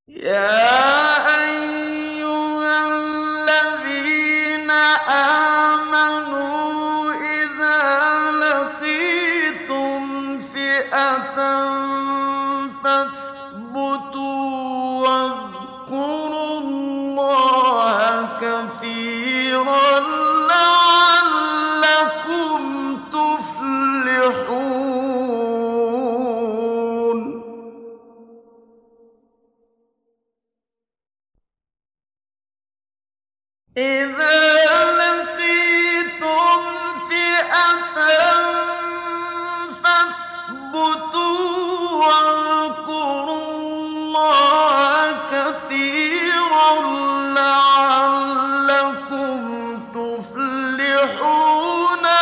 يا أيها الذين آمنوا إذا لقيتم فئة فاثبتوا واذكروا الله كثيرا لعلكم تفلحون. إذا